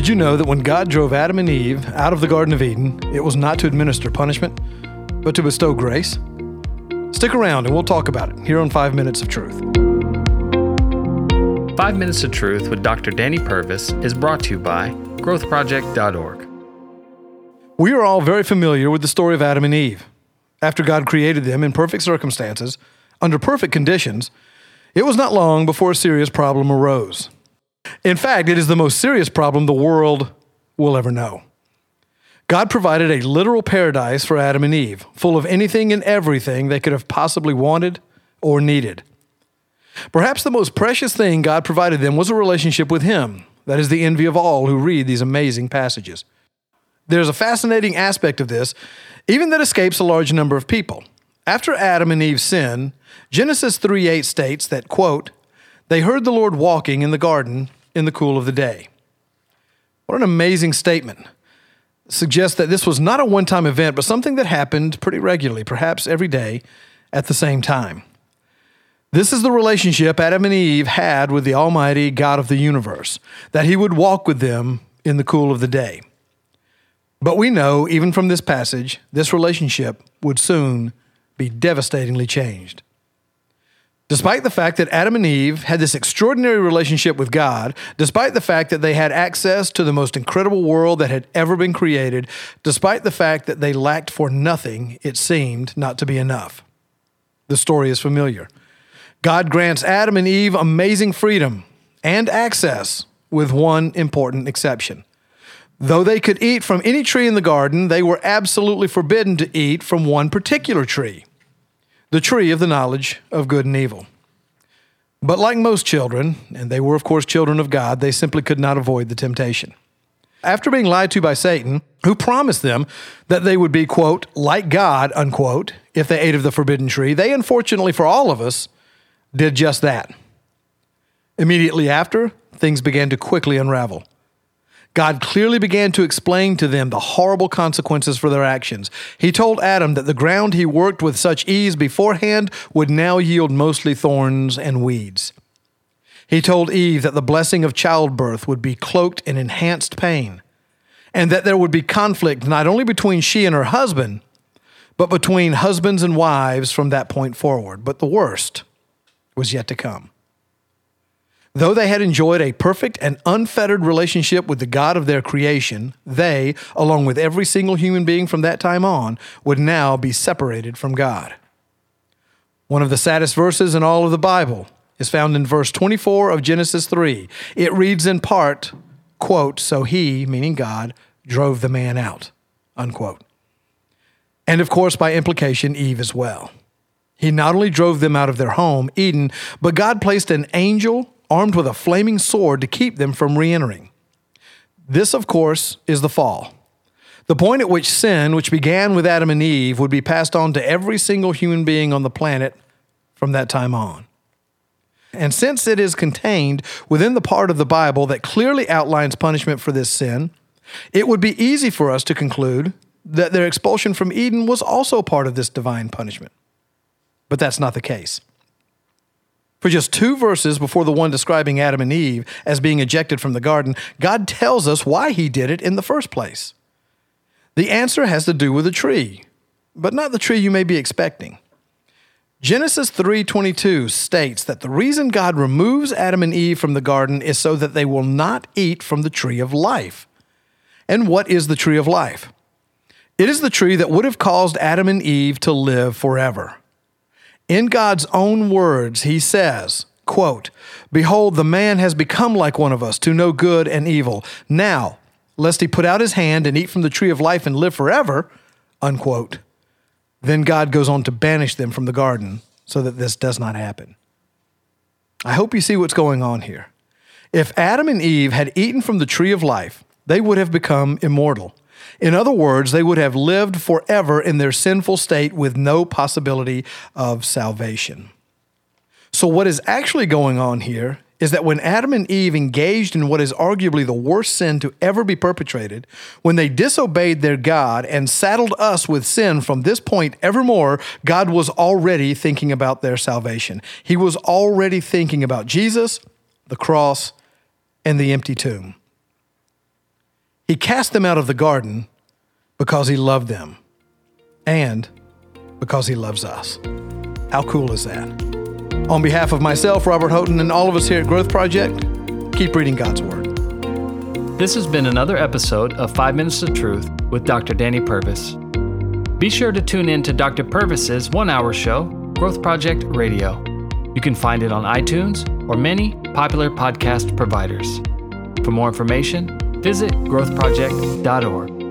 Did you know that when God drove Adam and Eve out of the Garden of Eden, it was not to administer punishment, but to bestow grace? Stick around and we'll talk about it here on 5 Minutes of Truth. 5 Minutes of Truth with Dr. Danny Purvis is brought to you by growthproject.org. We are all very familiar with the story of Adam and Eve. After God created them in perfect circumstances, under perfect conditions, it was not long before a serious problem arose. In fact, it is the most serious problem the world will ever know. God provided a literal paradise for Adam and Eve, full of anything and everything they could have possibly wanted or needed. Perhaps the most precious thing God provided them was a relationship with Him. That is the envy of all who read these amazing passages. There's a fascinating aspect of this, even that escapes a large number of people. After Adam and Eve sinned, Genesis 3:8 states that, quote, "They heard the Lord walking in the garden in the cool of the day." What an amazing statement. It suggests that this was not a one-time event, but something that happened pretty regularly, perhaps every day at the same time. This is the relationship Adam and Eve had with the Almighty God of the universe, that He would walk with them in the cool of the day. But we know, even from this passage, this relationship would soon be devastatingly changed. Despite the fact that Adam and Eve had this extraordinary relationship with God, despite the fact that they had access to the most incredible world that had ever been created, despite the fact that they lacked for nothing, it seemed not to be enough. The story is familiar. God grants Adam and Eve amazing freedom and access, with one important exception. Though they could eat from any tree in the garden, they were absolutely forbidden to eat from one particular tree, the tree of the knowledge of good and evil. But like most children, and they were of course children of God, they simply could not avoid the temptation. After being lied to by Satan, who promised them that they would be, quote, like God, unquote, if they ate of the forbidden tree, they unfortunately for all of us did just that. Immediately after, things began to quickly unravel. God clearly began to explain to them the horrible consequences for their actions. He told Adam that the ground he worked with such ease beforehand would now yield mostly thorns and weeds. He told Eve that the blessing of childbirth would be cloaked in enhanced pain, and that there would be conflict not only between she and her husband, but between husbands and wives from that point forward. But the worst was yet to come. Though they had enjoyed a perfect and unfettered relationship with the God of their creation, they, along with every single human being from that time on, would now be separated from God. One of the saddest verses in all of the Bible is found in verse 24 of Genesis 3. It reads in part, quote, "So He," meaning God, "drove the man out," unquote. And of course, by implication, Eve as well. He not only drove them out of their home, Eden, but God placed an angel armed with a flaming sword to keep them from re-entering. This, of course, is the fall. The point at which sin, which began with Adam and Eve, would be passed on to every single human being on the planet from that time on. And since it is contained within the part of the Bible that clearly outlines punishment for this sin, it would be easy for us to conclude that their expulsion from Eden was also part of this divine punishment. But that's not the case. For just 2 verses before the one describing Adam and Eve as being ejected from the garden, God tells us why He did it in the first place. The answer has to do with a tree, but not the tree you may be expecting. Genesis 3:22 states that the reason God removes Adam and Eve from the garden is so that they will not eat from the tree of life. And what is the tree of life? It is the tree that would have caused Adam and Eve to live forever. In God's own words, He says, quote, "Behold, the man has become like one of us to know good and evil. Now, lest he put out his hand and eat from the tree of life and live forever," unquote. Then God goes on to banish them from the garden so that this does not happen. I hope you see what's going on here. If Adam and Eve had eaten from the tree of life, they would have become immortal. In other words, they would have lived forever in their sinful state with no possibility of salvation. So what is actually going on here is that when Adam and Eve engaged in what is arguably the worst sin to ever be perpetrated, when they disobeyed their God and saddled us with sin from this point evermore, God was already thinking about their salvation. He was already thinking about Jesus, the cross, and the empty tomb. He cast them out of the garden because he loved them and because he loves us. How cool is that? On behalf of myself, Robert Houghton, and all of us here at Growth Project, keep reading God's Word. This has been another episode of 5 Minutes of Truth with Dr. Danny Purvis. Be sure to tune in to Dr. Purvis's 1-hour show, Growth Project Radio. You can find it on iTunes or many popular podcast providers. For more information, visit growthproject.org.